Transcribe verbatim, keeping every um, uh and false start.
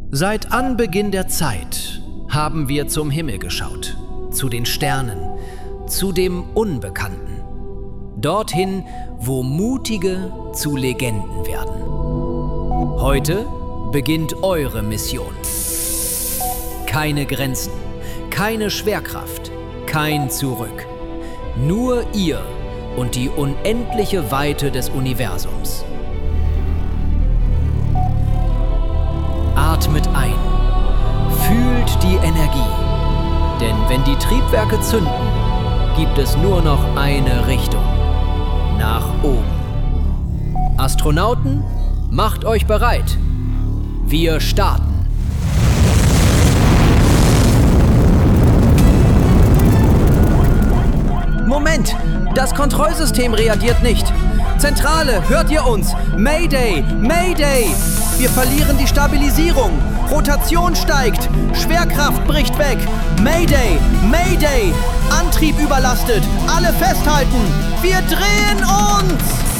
Seit Anbeginn der Zeit haben wir zum Himmel geschaut, zu den Sternen, zu dem Unbekannten. Dorthin, wo Mutige zu Legenden werden. Heute beginnt eure Mission. Keine Grenzen, keine Schwerkraft, kein Zurück. Nur ihr und die unendliche Weite des Universums. Atmet ein, fühlt die Energie. Denn wenn die Triebwerke zünden, gibt es nur noch eine Richtung. Nach oben. Astronauten, macht euch bereit. Wir starten. Moment! Das Kontrollsystem reagiert nicht. Zentrale, hört ihr uns? Mayday! Mayday! Wir verlieren die Stabilisierung. Rotation steigt. Schwerkraft bricht weg. Mayday! Mayday! Antrieb überlastet. Alle festhalten. Wir drehen uns!